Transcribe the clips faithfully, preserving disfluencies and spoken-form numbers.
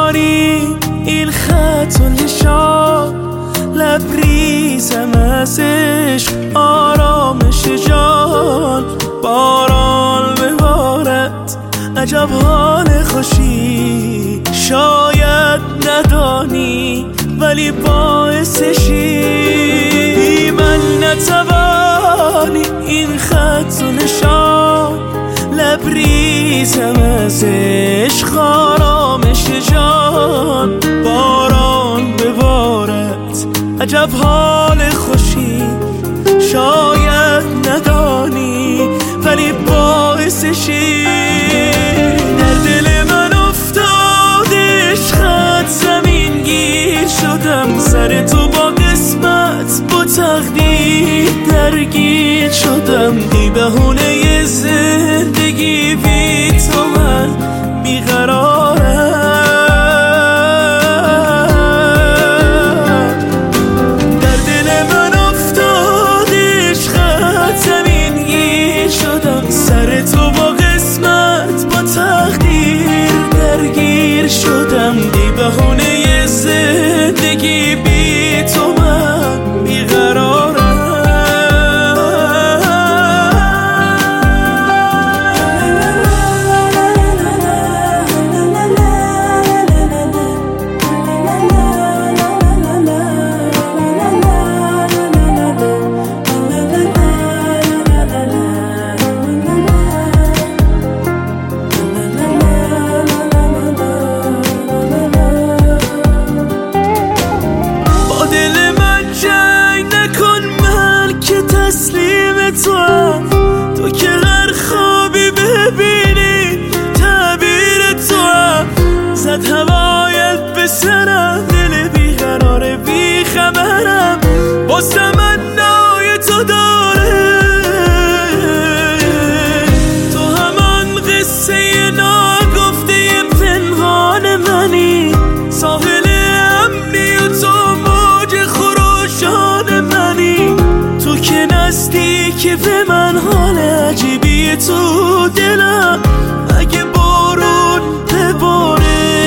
ندانی این خط و نشان، لبریزم از عشق آرامش جان. باران ببارد عجب حال خوشی، شاید ندانی ولی باعثشی. من نتوانی این خط و نشان، لبریزم از عشق آرامش جان. باران ببارد عجب حال خوشی، شاید ندانی ولی باعثشی. در دل من افتاد عشقت زمین گیر شدم، سر تو با قسمت با تقدیر درگیر شدم. ای بهونه زندگی بی تو من بیقرارم. در دل من افتاد عشقت زمین گیر شدم، سر تو با قسمت با تقدیر درگیر شدم. ای بهونه زندگی بی تو من بیقرارم. تو که هر خوابی ببینی تعبیر تو هم، زد هوایت به سرم، دل بیقرار بیخبرم واسه من نای تو داره. تو همان قصه ناگفته پنهان منی، ساحل امنی و تو موج خروشان منی. تو که نزدیکی به من، حال عجیبی تو دلم اگه بارون بباره.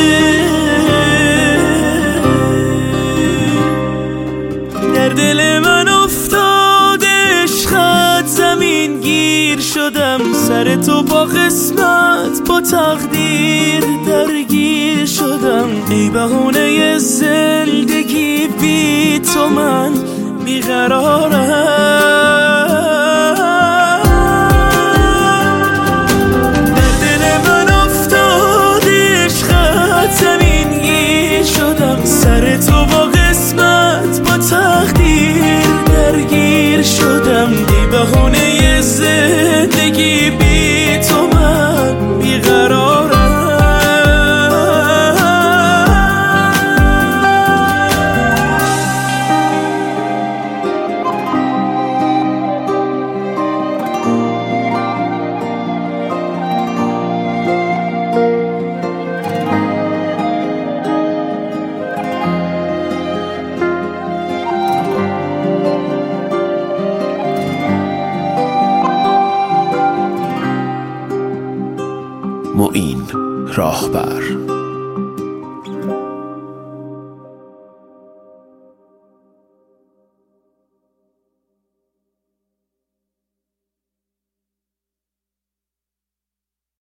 در دل من افتاد عشقت زمین گیر شدم، سر تو با قسمت با تقدیر درگیر شدم. ای بهونه زندگی بی تو من بیقرارم. در دل من افتاد عشقت زمین گیر شدم، سر تو با قسمت با تقدیر درگیر شدم. ای بهونه زندگی بی تو من بیقرارم. معین راهبر.